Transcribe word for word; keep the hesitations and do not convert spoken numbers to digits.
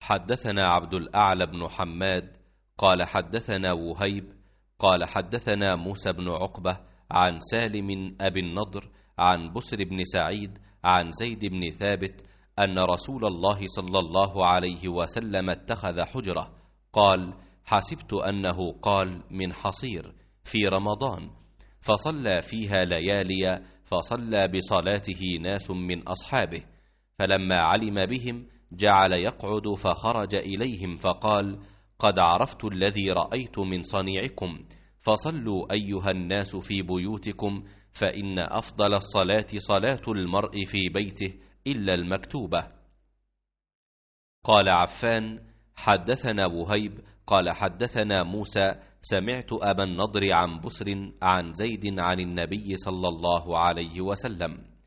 حدثنا عبد الأعلى بن حماد قال حدثنا وهيب قال حدثنا موسى بن عقبة عن سالم أبي النضر عن بسر بن سعيد عن زيد بن ثابت أن رسول الله صلى الله عليه وسلم اتخذ حجرة. قال: حسبت أنه قال من حصير في رمضان، فصلى فيها ليالي، فصلى بصلاته ناس من أصحابه، فلما علم بهم جعل يقعد، فخرج إليهم فقال: قد عرفت الذي رأيت من صنيعكم، فصلوا أيها الناس في بيوتكم، فإن أفضل الصلاة صلاة المرء في بيته إلا المكتوبة. قال عفان: حدثنا وهيب قال حدثنا موسى سمعت أبا النضر عن بسر عن زيد عن النبي صلى الله عليه وسلم